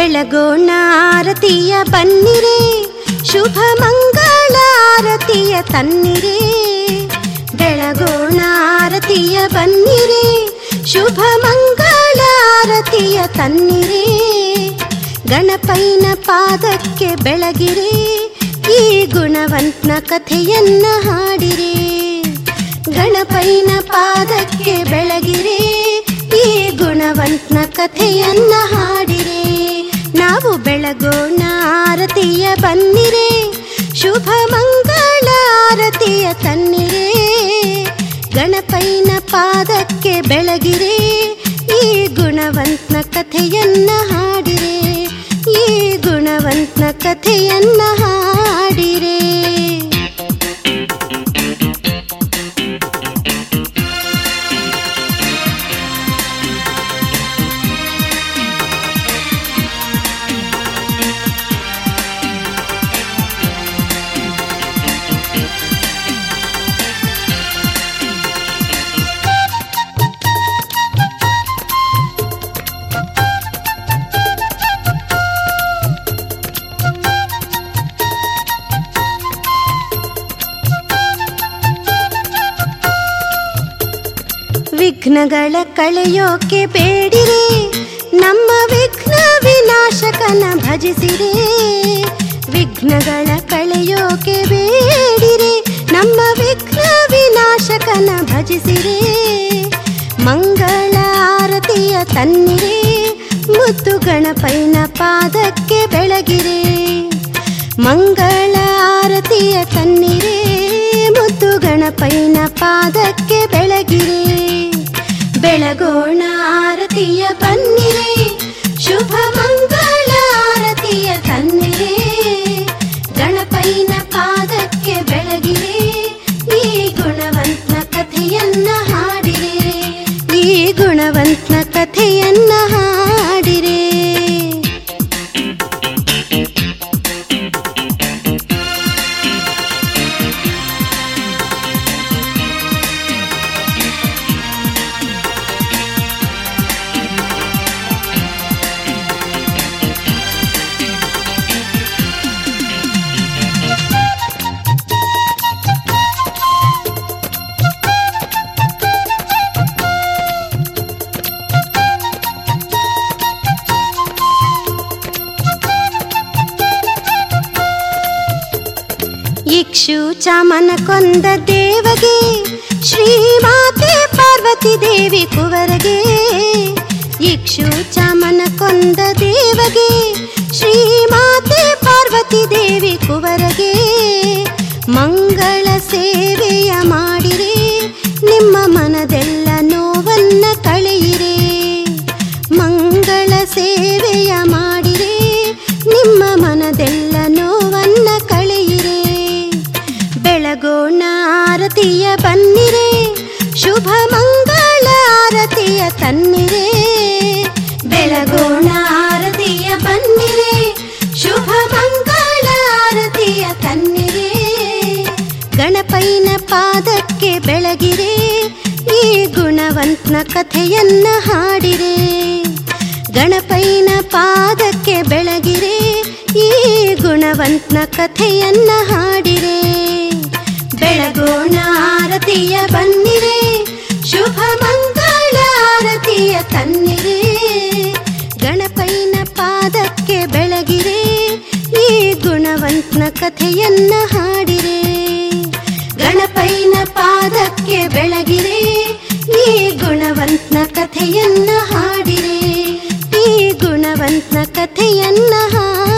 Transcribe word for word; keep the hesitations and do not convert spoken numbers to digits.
ಬೆಳಗೋಣ ಆರತಿಯ ಬನ್ನಿರೆ, ಶುಭ ಮಂಗಳ ಆರತಿಯ ತನ್ನಿರೆ. ಬೆಳಗೋಣ ಆರತಿಯ ಬನ್ನಿರೆ, ಶುಭ ಮಂಗಳ ಆರತಿಯ ತನ್ನಿರೆ. ಗಣಪೈನ ಪಾದಕ್ಕೆ ಬೆಳಗಿರೆ, ಈ ಗುಣವಂತನ ಕಥೆಯನ್ನ ಹಾಡಿರೆ. ಗಣಪೈನ ಪಾದಕ್ಕೆ ಬೆಳಗಿರೆ, ಈ ಗುಣವಂತನ ಕಥೆಯನ್ನ ಹಾಡಿರೆ. ನಾವು ಬೆಳಗೋಣ ಆರತಿಯ ಬನ್ನಿರೆ, ಶುಭ ಮಂಗಳ ಆರತಿಯ ತನ್ನಿರೆ. ಗಣಪೈನ ಪಾದಕ್ಕೆ ಬೆಳಗಿರೆ, ಈ ಗುಣವಂತನ ಕಥೆಯನ್ನ ಹಾಡಿರೆ. ಈ ಗುಣವಂತನ ಕಥೆಯನ್ನ ಹಾಡಿರೆ. ವಿಘ್ನಗಳ ಕಳೆಯೋಕೆ ಬೇಡಿರೆ, ನಮ್ಮ ವಿಘ್ನ ವಿನಾಶಕನ ಭಜಿಸಿರೆ. ವಿಘ್ನಗಳ ಕಳೆಯೋಕೆ ಬೇಡಿರೆ, ನಮ್ಮ ವಿಘ್ನ ವಿನಾಶಕನ ಭಜಿಸಿರೆ. ಮಂಗಳ ಆರತಿಯ ತನ್ನಿರೆ, ಮುದ್ದು ಗಣಪೈನ ಪಾದಕ್ಕೆ ಬೆಳಗಿರೆ. ಮಂಗಳ ಆರತಿಯ ತನ್ನಿರೆ, ಮುದ್ದು ಗಣಪೈನ ಪಾದಕ್ಕೆ ಬೆಳಗಿರೆ. ಬೆಳಗೋಣ ಆರತಿಯ ಬನ್ನಿರೆ, ಶುಭ ಮಂಗಳ ಆರತಿಯ ತನ್ನಿರೆ. ಗಣಪೈನ ಪಾದಕ್ಕೆ ಬೆಳಗಿರೆ, ಈ ಗುಣವಂತನ ಕಥೆಯನ್ನ ಹಾಡಿರೆ. ಈ ಗುಣವಂತನ ಕಥೆಯನ್ನ ಹಾಡಿರೆ. ಇಕ್ಷು ಚಾಮನ ಕೊಂದ ದೇವಗೆ, ಶ್ರೀಮಾತೆ ಪಾರ್ವತಿ ದೇವಿ ಕುವರಗೆ. ಇಕ್ಷು ಚಾಮನ ಕೊಂದ ದೇವಗೆ, ಶ್ರೀಮಾತೆ ಪಾರ್ವತಿ ದೇವಿ ಕುವರಗೆ. ಮಂಗಳ ಸೇವೆಯ ಮಾಡಿರೆ, ನಿಮ್ಮ ಮನದೆಲ್ಲ ನೋವನ್ನ ಕಳೆಯಿರೆ. ಮಂಗಳ ಸೇವೆಯ ಮಾಡಿರೆ, ನಿಮ್ಮ ಮನದೆಲ್ಲ ನೋವನ್ನ ಕಳೆಯಿರೆ. ಬೆಳಗೋಣ ಆರತಿಯ ಬನ್ನಿರೆ, ಶುಭ ಮಂಗಳ ಆರತಿಯ ತನ್ನಿರೆ. ಬೆಳಗೋಣ ಆರತಿಯ ಬನ್ನಿರೆ, ಶುಭ ಮಂಗಳ ಆರತಿಯ ತನ್ನಿರೆ. ಗಣಪೈನ ಪಾದಕ್ಕೆ ಬೆಳಗಿರೆ, ಈ ಗುಣವಂತನ ಕಥೆಯನ್ನ ಹಾಡಿರೆ. ಗಣಪೈನ ಪಾದಕ್ಕೆ ಬೆಳಗಿರೆ, ಈ ಗುಣವಂತನ ಕಥೆಯನ್ನ ಹಾಡಿರೆ. ಬೆಳಗೋಣ ಆರತಿಯ ಬನ್ನಿರೆ, ಶುಭ ಮಂಗಳ ಆರತಿಯ ತನ್ನಿರೆ. ಗಣಪೈನ ಪಾದಕ್ಕೆ ಬೆಳಗಿರೆ, ಈ ಗುಣವಂತನ ಕಥೆಯನ್ನ ಹಾಡಿರೆ. ಗಣಪೈನ ಪಾದಕ್ಕೆ ಬೆಳಗಿರೆ, ಈ ಗುಣವಂತನ ಕಥೆಯನ್ನ ಹಾಡಿರೆ. ಈ ಗುಣವಂತನ ಕಥೆಯನ್ನ ಹಾಡಿರೆ.